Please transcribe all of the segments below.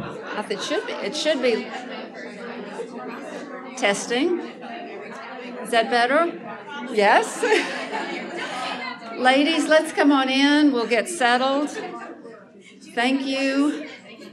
It should be. It should be. Testing. Is that better? Yes? Ladies, let's come on in. We'll get settled. Thank you.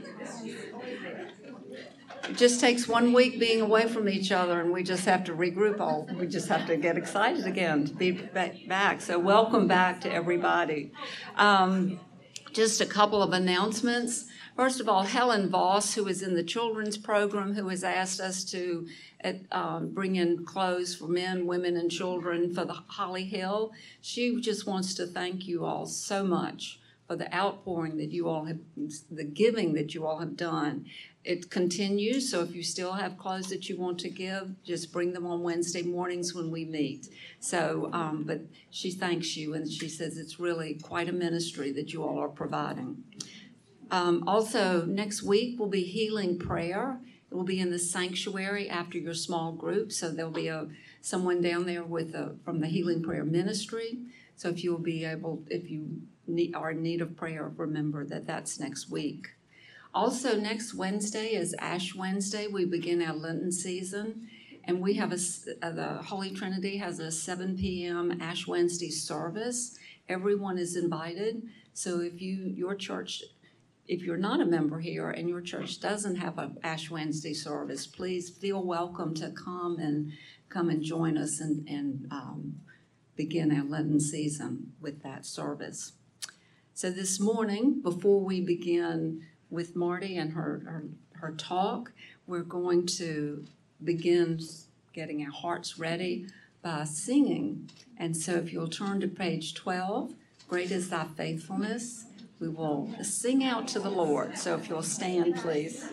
It just takes 1 week being away from each other, and we just have to regroup. We just have to get excited again to be back. So welcome back to everybody. Just a couple of announcements. First of all, Helen Voss, who is in the children's program, who has asked us to bring in clothes for men, women, and children for the Holly Hill. She just wants to thank you all so much for the outpouring that you all have, the giving that you all have done. It continues, so if you still have clothes that you want to give, just bring them on Wednesday mornings when we meet. So, but she thanks you, and she says it's really quite a ministry that you all are providing. Also, next week will be healing prayer. It will be in the sanctuary after your small group, so there'll be someone down there from the healing prayer ministry. So if you are in need of prayer, remember that that's next week. Also, next Wednesday is Ash Wednesday. We begin our Lenten season, and we have the Holy Trinity has a 7 p.m. Ash Wednesday service. Everyone is invited. So if you're not a member here and your church doesn't have an Ash Wednesday service, please feel welcome to come and join us and begin our Lenten season with that service. So this morning, before we begin with Marty and her talk, we're going to begin getting our hearts ready by singing. And so if you'll turn to page 12, Great is Thy Faithfulness, we will sing out to the Lord. So if you'll stand, please.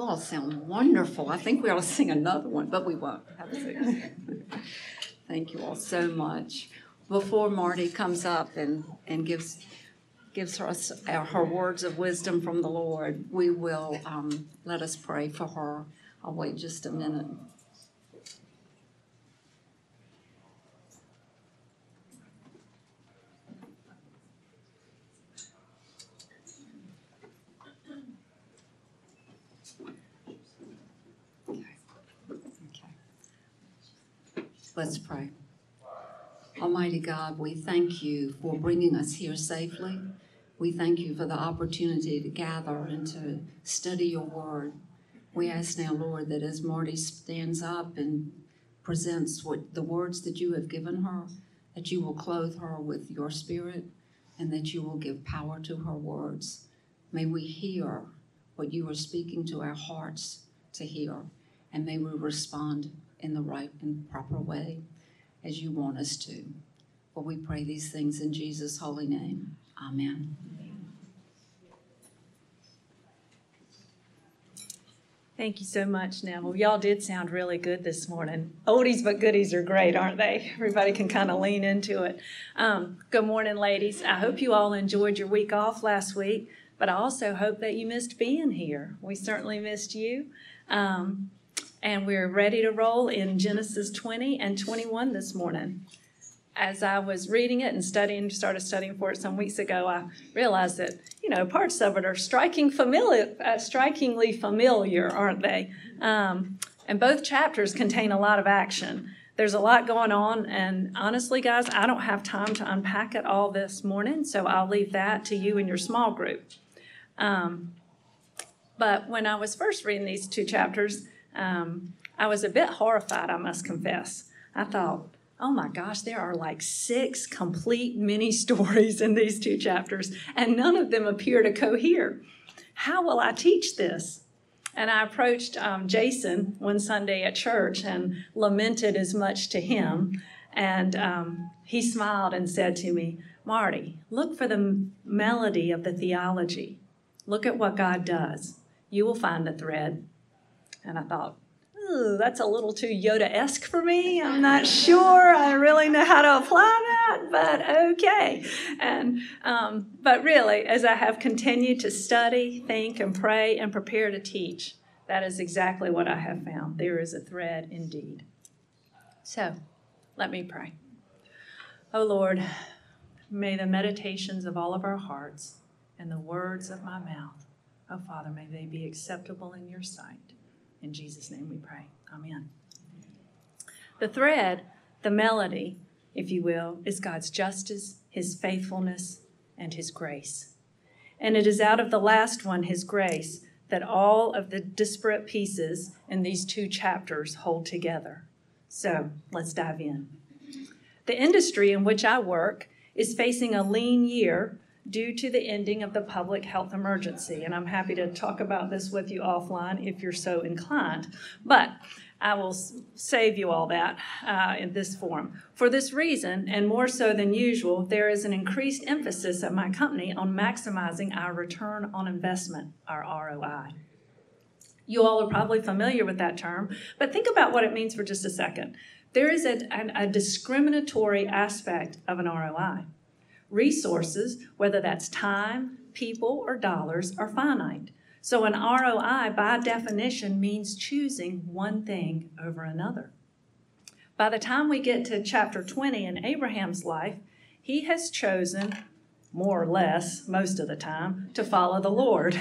You all sound wonderful. I think we ought to sing another one, but we won't. Have a seat. Thank you all so much. Before Marty comes up and gives us her words of wisdom from the Lord, we will let us pray for her. I'll wait just a minute. Let's pray. Almighty God, we thank you for bringing us here safely. We thank you for the opportunity to gather and to study your word. We ask now, Lord, that as Marty stands up and presents the words that you have given her, that you will clothe her with your spirit and that you will give power to her words. May we hear what you are speaking to our hearts to hear, and may we respond in the right and proper way as you want us to. For we pray these things in Jesus' holy name. Amen. Thank you so much, Neville. Y'all did sound really good this morning. Oldies but goodies are great, aren't they? Everybody can kind of lean into it. Good morning, ladies. I hope you all enjoyed your week off last week, but I also hope that you missed being here. We certainly missed you. And we're ready to roll in Genesis 20 and 21 this morning. As I was reading it and started studying for it some weeks ago, I realized that, parts of it are strikingly familiar, aren't they? And both chapters contain a lot of action. There's a lot going on, and honestly, guys, I don't have time to unpack it all this morning, so I'll leave that to you and your small group. But when I was first reading these two chapters, I was a bit horrified, I must confess. I thought, oh my gosh, there are like 6 complete mini stories in these 2 chapters, and none of them appear to cohere. How will I teach this? And I approached Jason one Sunday at church and lamented as much to him. And he smiled and said to me, Marty, look for the melody of the theology. Look at what God does. You will find the thread. And I thought, that's a little too Yoda-esque for me. I'm not sure I really know how to apply that, but okay. And but really, as I have continued to study, think, and pray, and prepare to teach, that is exactly what I have found. There is a thread indeed. So, let me pray. Oh Lord, may the meditations of all of our hearts and the words of my mouth, oh Father, may they be acceptable in your sight. In Jesus' name we pray. Amen. The thread, the melody, if you will, is God's justice, his faithfulness, and his grace. And it is out of the last one, his grace, that all of the disparate pieces in these 2 chapters hold together. So let's dive in. The industry in which I work is facing a lean year due to the ending of the public health emergency. And I'm happy to talk about this with you offline if you're so inclined. But I will save you all that in this forum. For this reason, and more so than usual, there is an increased emphasis at my company on maximizing our return on investment, our ROI. You all are probably familiar with that term, but think about what it means for just a second. There is a discriminatory aspect of an ROI. Resources, whether that's time, people, or dollars, are finite. So an ROI, by definition, means choosing one thing over another. By the time we get to chapter 20 in Abraham's life, he has chosen, more or less, most of the time, to follow the Lord.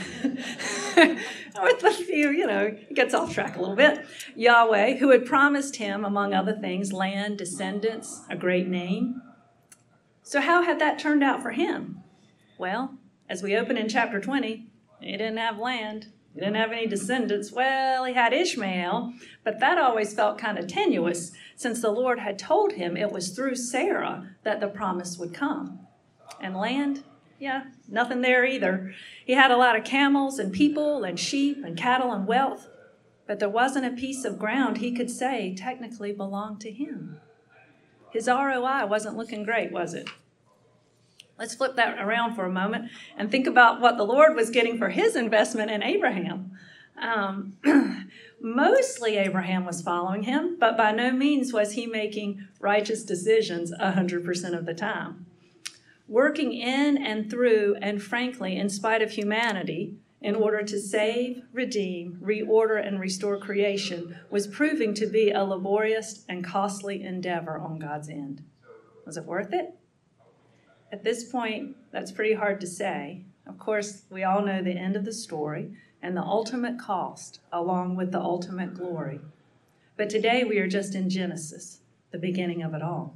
With a few, he gets off track a little bit. Yahweh, who had promised him, among other things, land, descendants, a great name. So how had that turned out for him? Well, as we open in chapter 20, he didn't have land. He didn't have any descendants. Well, he had Ishmael, but that always felt kind of tenuous since the Lord had told him it was through Sarah that the promise would come. And land? Yeah, nothing there either. He had a lot of camels and people and sheep and cattle and wealth, but there wasn't a piece of ground he could say technically belonged to him. His ROI wasn't looking great, was it? Let's flip that around for a moment and think about what the Lord was getting for his investment in Abraham. Mostly Abraham was following him, but by no means was he making righteous decisions 100% of the time. Working in and through, and frankly, in spite of humanity, in order to save, redeem, reorder, and restore creation was proving to be a laborious and costly endeavor on God's end. Was it worth it? At this point, that's pretty hard to say. Of course, we all know the end of the story and the ultimate cost, along with the ultimate glory. But today we are just in Genesis, the beginning of it all.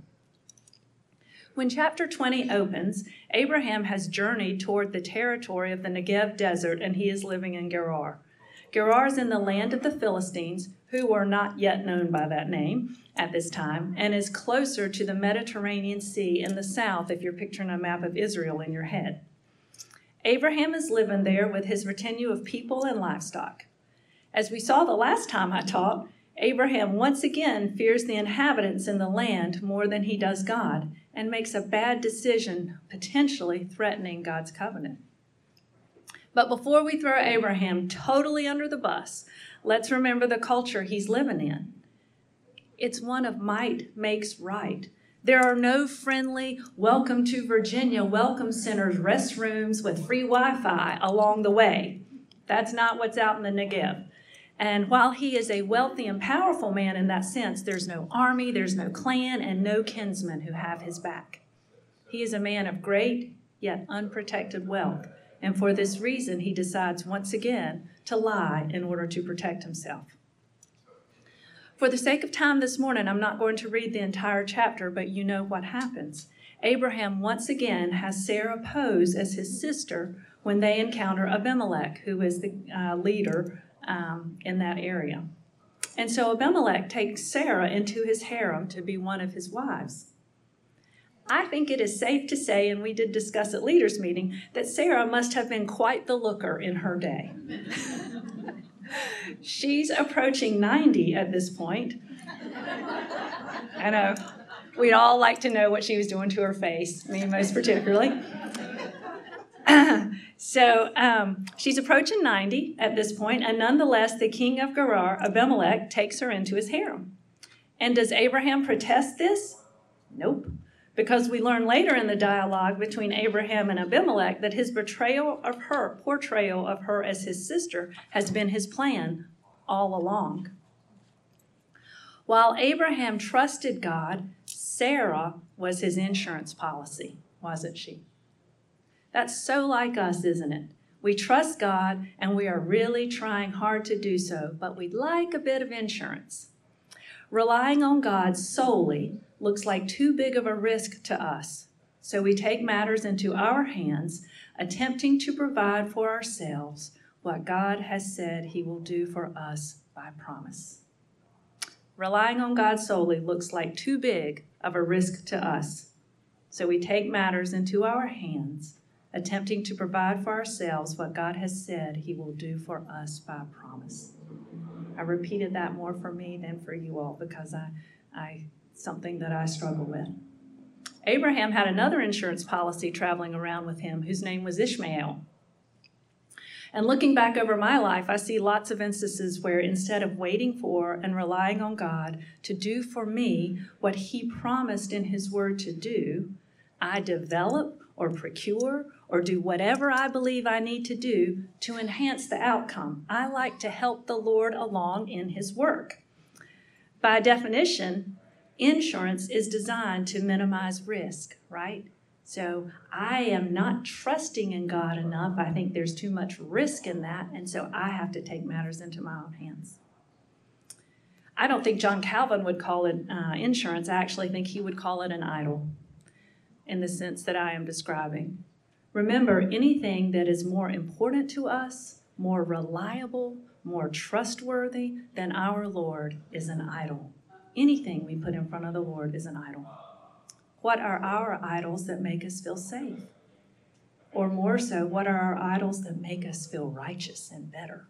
When chapter 20 opens, Abraham has journeyed toward the territory of the Negev desert, and he is living in Gerar. Gerar is in the land of the Philistines, who were not yet known by that name at this time, and is closer to the Mediterranean Sea in the south, if you're picturing a map of Israel in your head. Abraham is living there with his retinue of people and livestock. As we saw the last time I taught, Abraham once again fears the inhabitants in the land more than he does God, and makes a bad decision, potentially threatening God's covenant. But before we throw Abraham totally under the bus, let's remember the culture he's living in. It's one of might makes right. There are no friendly, welcome to Virginia, welcome centers, restrooms with free Wi-Fi along the way. That's not what's out in the Negev. And while he is a wealthy and powerful man in that sense, there's no army, there's no clan, and no kinsmen who have his back. He is a man of great yet unprotected wealth, and for this reason he decides once again to lie in order to protect himself. For the sake of time this morning, I'm not going to read the entire chapter, but you know what happens. Abraham once again has Sarah pose as his sister when they encounter Abimelech, who is the leader in that area. And so Abimelech takes Sarah into his harem to be one of his wives. I think it is safe to say, and we did discuss at leaders' meeting, that Sarah must have been quite the looker in her day. She's approaching 90 at this point. I know. We'd all like to know what she was doing to her face, me most particularly. So she's approaching 90 at this point, and nonetheless, the king of Gerar, Abimelech, takes her into his harem. And does Abraham protest this? Nope. Because we learn later in the dialogue between Abraham and Abimelech that his portrayal of her as his sister has been his plan all along. While Abraham trusted God, Sarah was his insurance policy, wasn't she? That's so like us, isn't it? We trust God, and we are really trying hard to do so, but we'd like a bit of insurance. Relying on God solely looks like too big of a risk to us, so we take matters into our hands, attempting to provide for ourselves what God has said he will do for us by promise. Relying on God solely looks like too big of a risk to us, so we take matters into our hands, attempting to provide for ourselves what God has said he will do for us by promise. I repeated that more for me than for you all because I something that I struggle with. Abraham had another insurance policy traveling around with him whose name was Ishmael. And looking back over my life, I see lots of instances where instead of waiting for and relying on God to do for me what he promised in his word to do, I develop or procure or do whatever I believe I need to do to enhance the outcome. I like to help the Lord along in his work. By definition, insurance is designed to minimize risk, right? So I am not trusting in God enough. I think there's too much risk in that, and so I have to take matters into my own hands. I don't think John Calvin would call it insurance. I actually think he would call it an idol in the sense that I am describing. Remember, anything that is more important to us, more reliable, more trustworthy than our Lord is an idol. Anything we put in front of the Lord is an idol. What are our idols that make us feel safe? Or more so, what are our idols that make us feel righteous and better?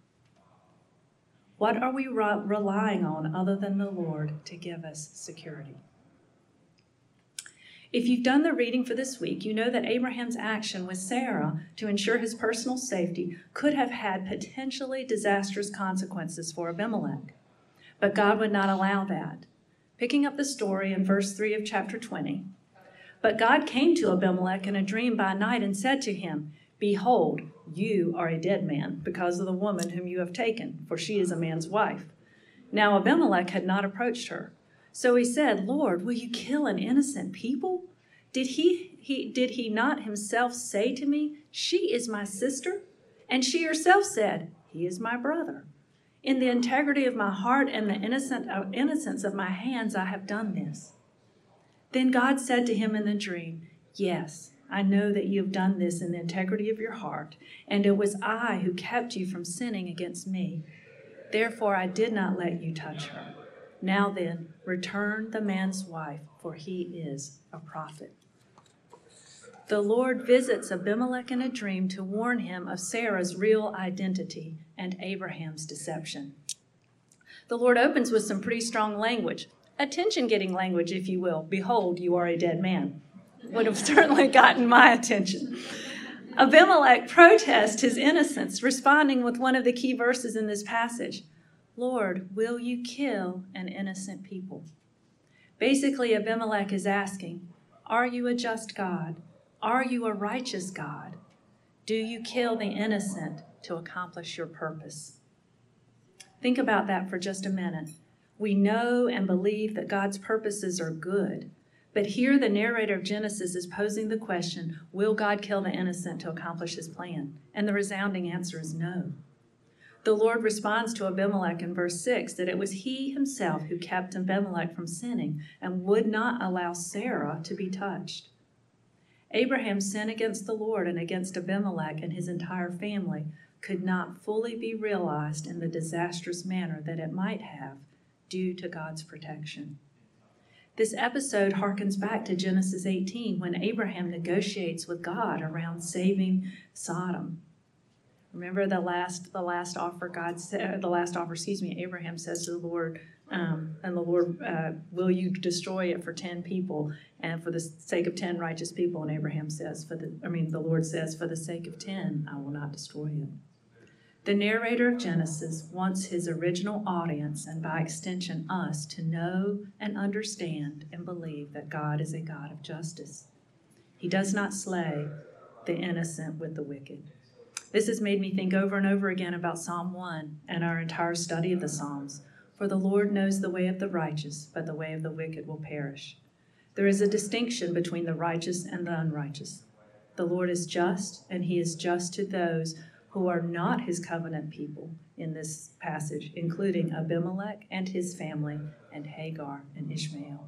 What are we relying on other than the Lord to give us security? If you've done the reading for this week, you know that Abraham's action with Sarah to ensure his personal safety could have had potentially disastrous consequences for Abimelech. But God would not allow that. Picking up the story in verse 3 of chapter 20, "But God came to Abimelech in a dream by night and said to him, 'Behold, you are a dead man because of the woman whom you have taken, for she is a man's wife.' Now Abimelech had not approached her. So he said, 'Lord, will you kill an innocent people? Did he not himself say to me, she is my sister? And she herself said, he is my brother. In the integrity of my heart and the innocence of my hands, I have done this.' Then God said to him in the dream, 'Yes, I know that you have done this in the integrity of your heart, and it was I who kept you from sinning against me. Therefore I did not let you touch her. Now then, return the man's wife, for he is a prophet.'" The Lord visits Abimelech in a dream to warn him of Sarah's real identity and Abraham's deception. The Lord opens with some pretty strong language, attention-getting language, if you will. "Behold, you are a dead man." Would have certainly gotten my attention. Abimelech protests his innocence, responding with one of the key verses in this passage. "Lord, will you kill an innocent people?" Basically, Abimelech is asking, are you a just God? Are you a righteous God? Do you kill the innocent to accomplish your purpose? Think about that for just a minute. We know and believe that God's purposes are good. But here the narrator of Genesis is posing the question, will God kill the innocent to accomplish his plan? And the resounding answer is no. The Lord responds to Abimelech in verse 6 that it was he himself who kept Abimelech from sinning and would not allow Sarah to be touched. Abraham's sin against the Lord and against Abimelech and his entire family could not fully be realized in the disastrous manner that it might have due to God's protection. This episode harkens back to Genesis 18 when Abraham negotiates with God around saving Sodom. Remember the last offer Abraham says to the Lord, and the Lord, will you destroy it for 10 people and for the sake of 10 righteous people? And Abraham says, the Lord says, for the sake of 10, I will not destroy it. The narrator of Genesis wants his original audience, and by extension us, to know and understand and believe that God is a God of justice. He does not slay the innocent with the wicked. This has made me think over and over again about Psalm 1 and our entire study of the Psalms. For the Lord knows the way of the righteous, but the way of the wicked will perish. There is a distinction between the righteous and the unrighteous. The Lord is just, and he is just to those who are not his covenant people in this passage, including Abimelech and his family, and Hagar and Ishmael.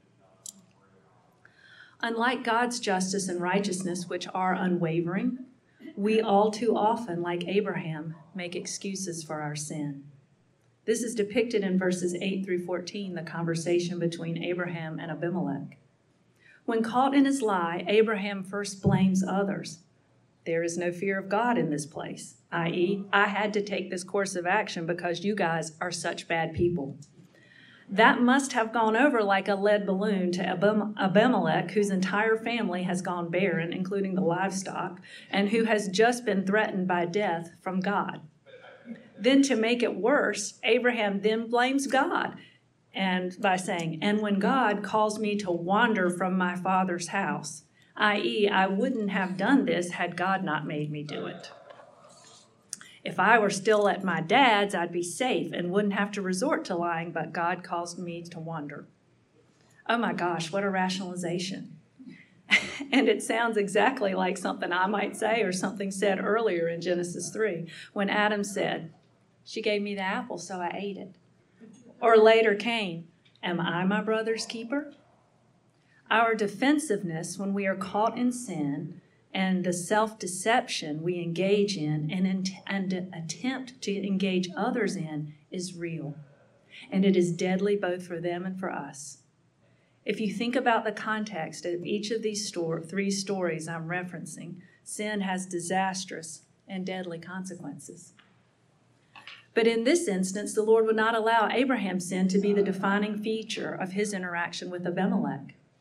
Unlike God's justice and righteousness, which are unwavering, we all too often, like Abraham, make excuses for our sin. This is depicted in verses 8 through 14, the conversation between Abraham and Abimelech. When caught in his lie, Abraham first blames others. There is no fear of God in this place, i.e., I had to take this course of action because you guys are such bad people. That must have gone over like a lead balloon to Abimelech, whose entire family has gone barren, including the livestock, and who has just been threatened by death from God. Then to make it worse, Abraham then blames God, and by saying, and when God calls me to wander from my father's house, i.e., I wouldn't have done this had God not made me do it. If I were still at my dad's, I'd be safe and wouldn't have to resort to lying, but God caused me to wander. Oh my gosh, what a rationalization. And it sounds exactly like something I might say or something said earlier in Genesis 3 when Adam said, she gave me the apple, so I ate it. Or later Cain, am I my brother's keeper? Our defensiveness when we are caught in sin and the self-deception we engage in and attempt to engage others in is real. And it is deadly both for them and for us. If you think about the context of each of these three stories I'm referencing, sin has disastrous and deadly consequences. But in this instance, the Lord would not allow Abraham's sin to be the defining feature of his interaction with Abimelech.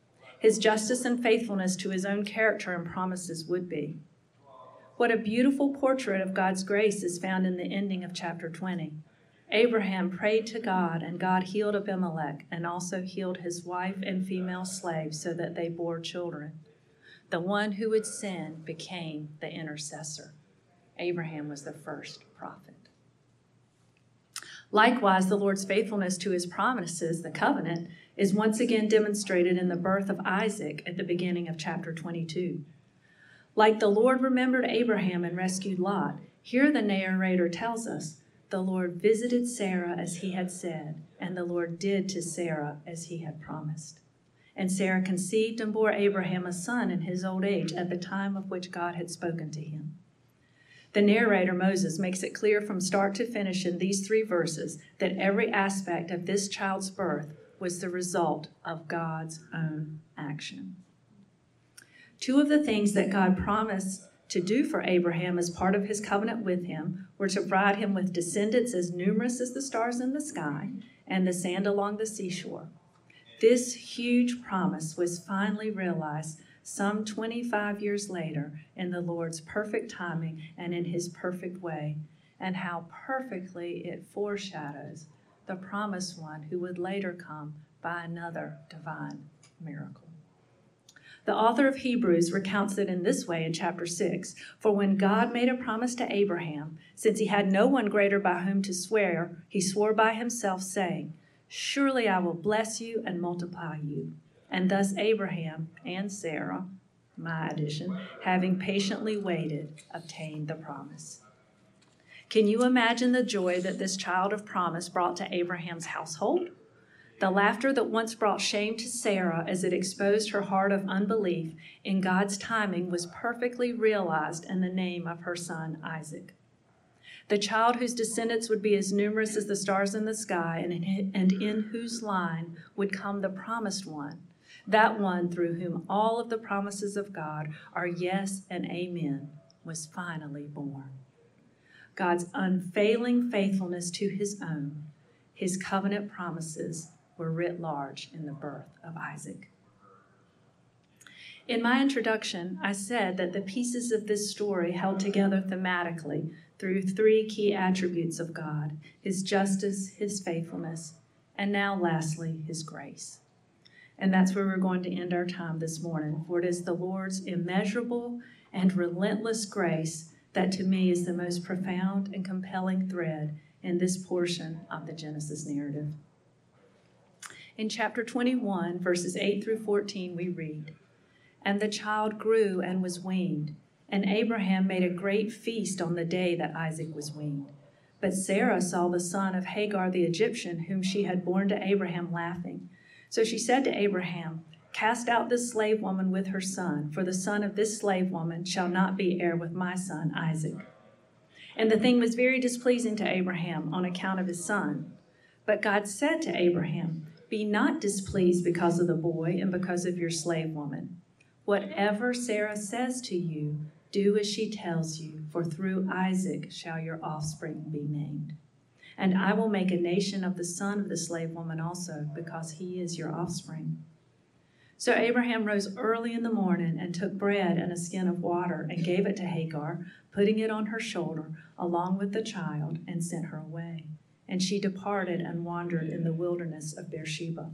his justice and faithfulness to his own character and promises would be. What a beautiful portrait of God's grace is found in the ending of chapter 20. Abraham prayed to God, and God healed Abimelech and also healed his wife and female slaves so that they bore children. The one who would sin became the intercessor. Abraham was the first prophet. Likewise, the Lord's faithfulness to his promises, the covenant, is once again demonstrated in the birth of Isaac at the beginning of chapter 22. Like the Lord remembered Abraham and rescued Lot, here the narrator tells us, the Lord visited Sarah as he had said, and the Lord did to Sarah as he had promised. And Sarah conceived and bore Abraham a son in his old age at the time of which God had spoken to him. The narrator, Moses, makes it clear from start to finish in these 3 verses that every aspect of this child's birth was the result of God's own action. 2 of the things that God promised to do for Abraham as part of his covenant with him were to provide him with descendants as numerous as the stars in the sky and the sand along the seashore. This huge promise was finally realized some 25 years later in the Lord's perfect timing and in his perfect way, and how perfectly it foreshadows the promised one who would later come by another divine miracle. The author of Hebrews recounts it in this way in chapter 6. For when God made a promise to Abraham, since he had no one greater by whom to swear, he swore by himself, saying, surely I will bless you and multiply you. And thus Abraham and Sarah, my addition, having patiently waited, obtained the promise. Can you imagine the joy that this child of promise brought to Abraham's household? The laughter that once brought shame to Sarah as it exposed her heart of unbelief in God's timing was perfectly realized in the name of her son Isaac. The child whose descendants would be as numerous as the stars in the sky and in whose line would come the promised one, that one through whom all of the promises of God are yes and amen, was finally born. God's unfailing faithfulness to his own, his covenant promises, were writ large in the birth of Isaac. In my introduction, I said that the pieces of this story held together thematically through 3 key attributes of God: his justice, his faithfulness, and now lastly, his grace. And that's where we're going to end our time this morning, for it is the Lord's immeasurable and relentless grace that to me is the most profound and compelling thread in this portion of the Genesis narrative. In chapter 21, verses 8 through 14, we read, and the child grew and was weaned, and Abraham made a great feast on the day that Isaac was weaned. But Sarah saw the son of Hagar the Egyptian, whom she had borne to Abraham, laughing. So she said to Abraham, cast out this slave woman with her son, for the son of this slave woman shall not be heir with my son Isaac. And the thing was very displeasing to Abraham on account of his son. But God said to Abraham, be not displeased because of the boy and because of your slave woman. Whatever Sarah says to you, do as she tells you, for through Isaac shall your offspring be named. And I will make a nation of the son of the slave woman also, because he is your offspring. So Abraham rose early in the morning and took bread and a skin of water and gave it to Hagar, putting it on her shoulder along with the child, and sent her away. And she departed and wandered in the wilderness of Beersheba.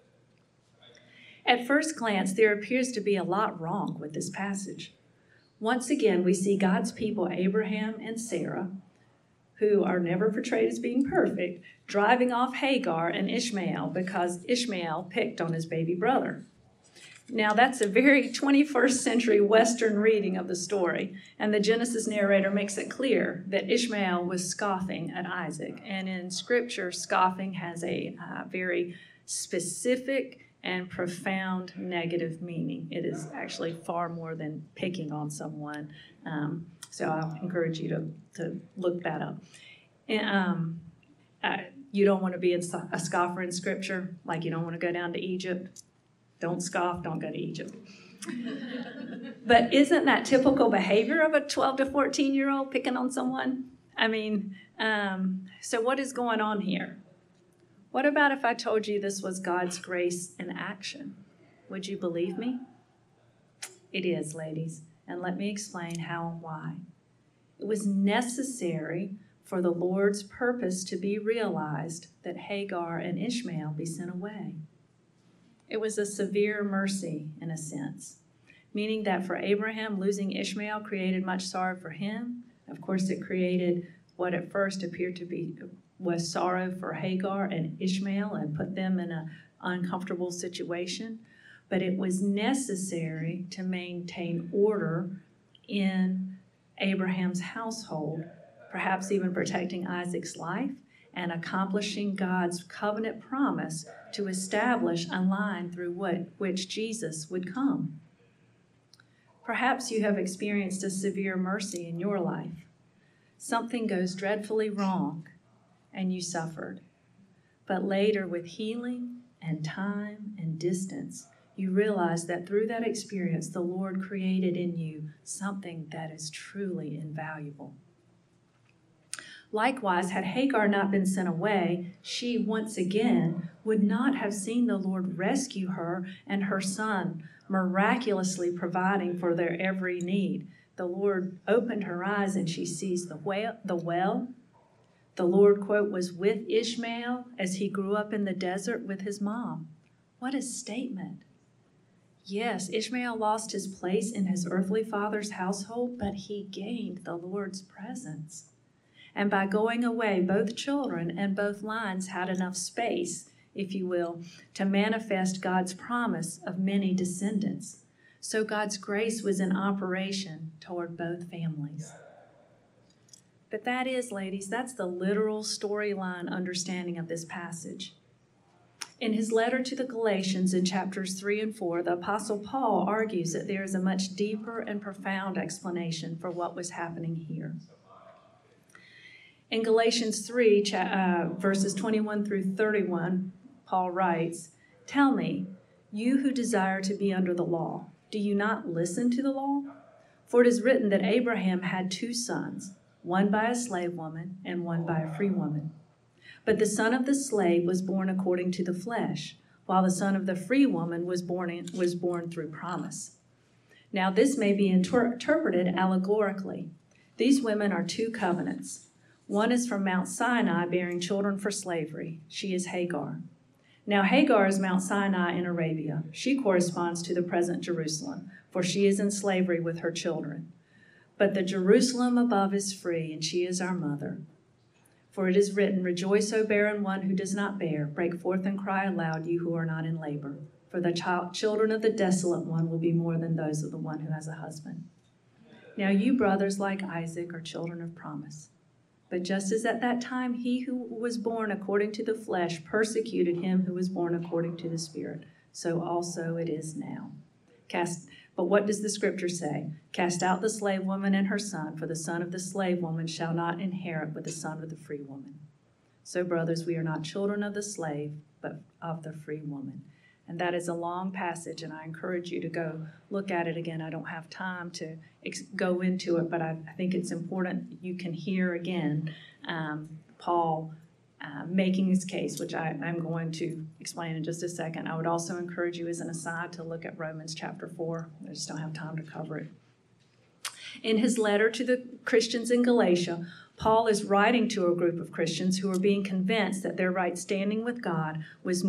At first glance, there appears to be a lot wrong with this passage. Once again, we see God's people, Abraham and Sarah, who are never portrayed as being perfect, driving off Hagar and Ishmael because Ishmael picked on his baby brother. Now, that's a very 21st century Western reading of the story, and the Genesis narrator makes it clear that Ishmael was scoffing at Isaac. And in Scripture, scoffing has a very specific and profound negative meaning. It is actually far more than picking on someone. So I'll encourage you to look that up. And, you don't want to be a scoffer in Scripture, like you don't want to go down to Egypt. Don't scoff, don't go to Egypt. But isn't that typical behavior of a 12 to 14-year-old picking on someone? I mean, so what is going on here? What about if I told you this was God's grace in action? Would you believe me? It is, ladies, and let me explain how and why. It was necessary for the Lord's purpose to be realized that Hagar and Ishmael be sent away. It was a severe mercy, in a sense, meaning that for Abraham, losing Ishmael created much sorrow for him. Of course, it created what at first appeared to be was sorrow for Hagar and Ishmael and put them in an uncomfortable situation. But it was necessary to maintain order in Abraham's household, perhaps even protecting Isaac's life and accomplishing God's covenant promise to establish a line through which Jesus would come. Perhaps you have experienced a severe mercy in your life. Something goes dreadfully wrong, and you suffered. But later, with healing and time and distance, you realize that through that experience, the Lord created in you something that is truly invaluable. Likewise, had Hagar not been sent away, she once again would not have seen the Lord rescue her and her son, miraculously providing for their every need. The Lord opened her eyes and she sees the well. The Lord, quote, was with Ishmael as he grew up in the desert with his mom. What a statement. Yes, Ishmael lost his place in his earthly father's household, but he gained the Lord's presence. And by going away, both children and both lines had enough space, if you will, to manifest God's promise of many descendants. So God's grace was in operation toward both families. But that is, ladies, that's the literal storyline understanding of this passage. In his letter to the Galatians in chapters 3 and 4, the Apostle Paul argues that there is a much deeper and profound explanation for what was happening here. In Galatians 3, verses 21 through 31, Paul writes, "Tell me, you who desire to be under the law, do you not listen to the law? For it is written that Abraham had 2 sons, one by a slave woman and one by a free woman. But the son of the slave was born according to the flesh, while the son of the free woman was born through promise. Now this may be interpreted allegorically. These women are 2 covenants. One is from Mount Sinai, bearing children for slavery. She is Hagar. Now Hagar is Mount Sinai in Arabia. She corresponds to the present Jerusalem, for she is in slavery with her children. But the Jerusalem above is free, and she is our mother. For it is written, 'Rejoice, O barren one who does not bear. Break forth and cry aloud, you who are not in labor. For the children of the desolate one will be more than those of the one who has a husband.' Now you, brothers, like Isaac, are children of promise. But just as at that time he who was born according to the flesh persecuted him who was born according to the Spirit, so also it is now. But what does the scripture say? 'Cast out the slave woman and her son, for the son of the slave woman shall not inherit with the son of the free woman.' So, brothers, we are not children of the slave, but of the free woman." And that is a long passage, and I encourage you to go look at it again. I don't have time to go into it, but I think it's important you can hear again Paul making his case, which I'm going to explain in just a second. I would also encourage you as an aside to look at Romans chapter 4. I just don't have time to cover it. In his letter to the Christians in Galatia, Paul is writing to a group of Christians who are being convinced that their right standing with God was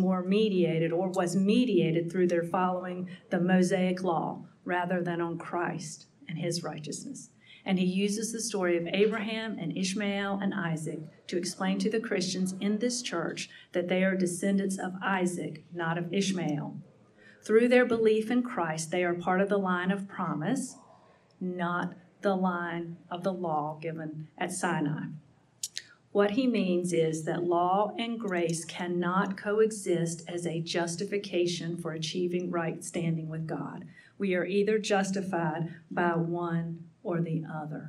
mediated through their following the Mosaic law rather than on Christ and his righteousness. And he uses the story of Abraham and Ishmael and Isaac to explain to the Christians in this church that they are descendants of Isaac, not of Ishmael. Through their belief in Christ, they are part of the line of promise, not the line of the law given at Sinai. What he means is that law and grace cannot coexist as a justification for achieving right standing with God. We are either justified by one or the other.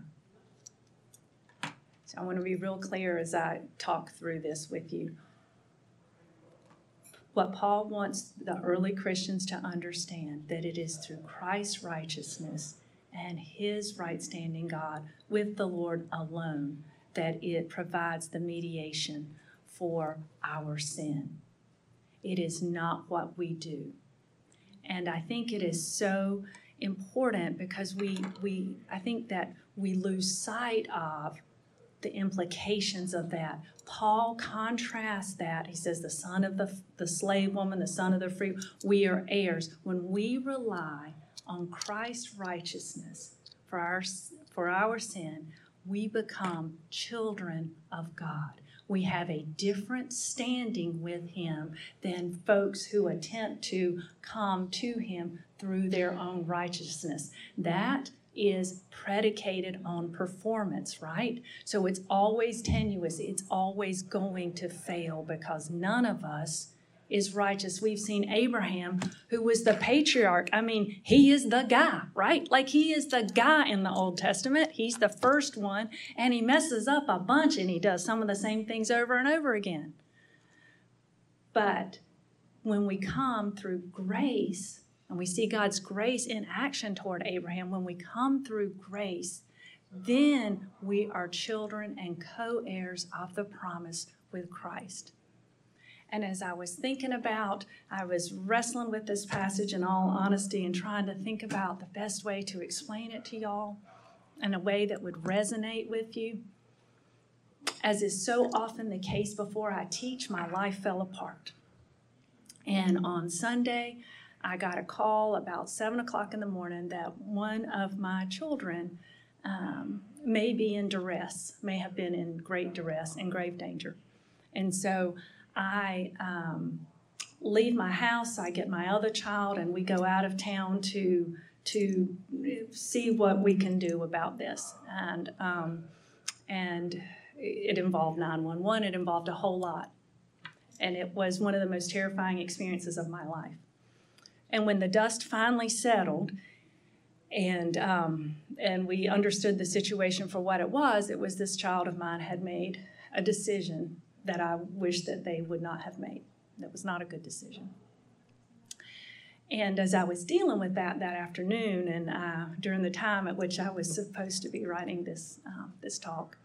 So I want to be real clear as I talk through this with you. What Paul wants the early Christians to understand, that it is through Christ's righteousness and his right standing God with the Lord alone that it provides the mediation for our sin. It is not what we do. And I think it is so important because I think that we lose sight of the implications of that. Paul contrasts that. He says the son of the slave woman, the son of the free, we are heirs. When we rely on Christ's righteousness for our sin, we become children of God. We have a different standing with him than folks who attempt to come to him through their own righteousness. That is predicated on performance, right? So it's always tenuous. It's always going to fail because none of us is righteous. We've seen Abraham, who was the patriarch. I mean, he is the guy, right? Like he is the guy in the Old Testament. He's the first one, and he messes up a bunch, and he does some of the same things over and over again. But when we come through grace, and we see God's grace in action toward Abraham, when we come through grace, then we are children and co-heirs of the promise with Christ. And as I was thinking about, I was wrestling with this passage in all honesty and trying to think about the best way to explain it to y'all in a way that would resonate with you. As is so often the case before I teach, my life fell apart. And on Sunday, I got a call about 7 o'clock in the morning that one of my children may be in duress, may have been in great duress, in grave danger. And so I leave my house, I get my other child, and we go out of town to see what we can do about this. And it involved 911. It involved a whole lot. And it was one of the most terrifying experiences of my life. And when the dust finally settled and we understood the situation for what it was this child of mine had made a decision that I wish that they would not have made. That was not a good decision. And as I was dealing with that afternoon and during the time at which I was supposed to be writing this talk,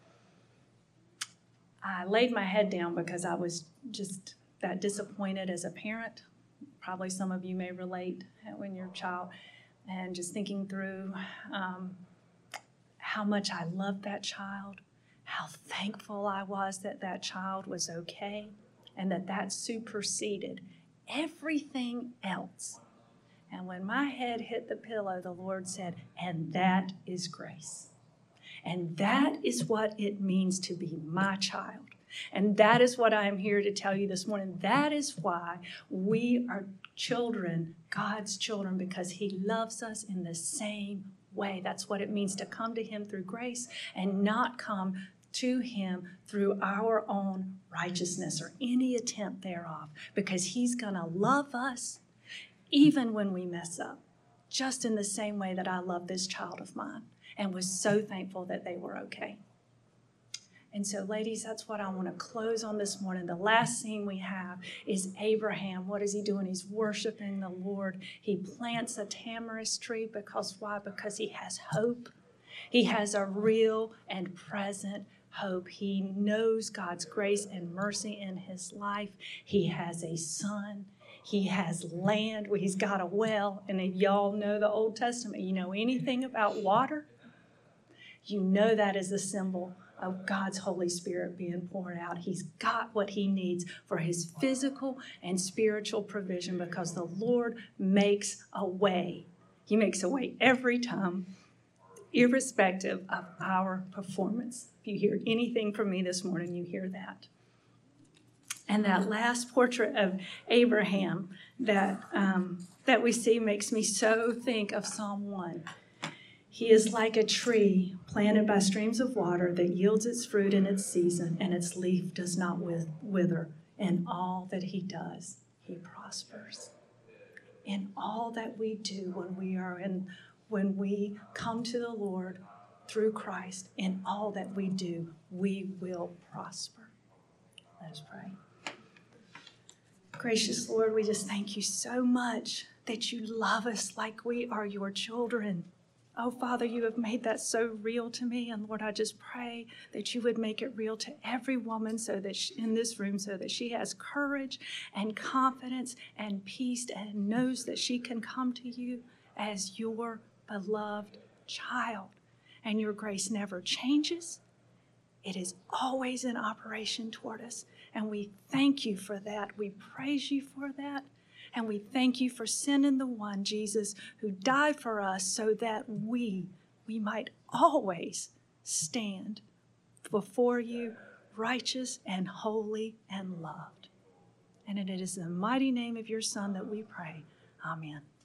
I laid my head down because I was just that disappointed as a parent. Probably some of you may relate when you're a child, and just thinking through how much I loved that child, how thankful I was that that child was okay, and that superseded everything else. And when my head hit the pillow, the Lord said, and that is grace. And that is what it means to be my child. And that is what I am here to tell you this morning. That is why we are children, God's children, because he loves us in the same way. That's what it means to come to him through grace and not come to him through our own righteousness or any attempt thereof, because he's going to love us even when we mess up, just in the same way that I love this child of mine and was so thankful that they were okay. And so, ladies, that's what I want to close on this morning. The last scene we have is Abraham. What is he doing? He's worshiping the Lord. He plants a tamarisk tree because why? Because he has hope. He has a real and present hope. He knows God's grace and mercy in his life. He has a son. He has land. He's got a well. And if y'all know the Old Testament, you know anything about water, you know that is a symbol of God's Holy Spirit being poured out. He's got what he needs for his physical and spiritual provision because the Lord makes a way. He makes a way every time, irrespective of our performance. If you hear anything from me this morning, you hear that. And that last portrait of Abraham that we see makes me so think of Psalm 1. He is like a tree planted by streams of water that yields its fruit in its season, and its leaf does not wither. In all that he does, he prospers. In all that we do when we come to the Lord through Christ, in all that we do, we will prosper. Let us pray. Gracious Lord, we just thank you so much that you love us like we are your children. Oh, Father, you have made that so real to me. And Lord, I just pray that you would make it real to every woman so that in this room, so that she has courage and confidence and peace and knows that she can come to you as your beloved child. And your grace never changes. It is always in operation toward us. And we thank you for that. We praise you for that. And we thank you for sending the one, Jesus, who died for us so that we might always stand before you righteous and holy and loved. And it is in the mighty name of your Son that we pray. Amen.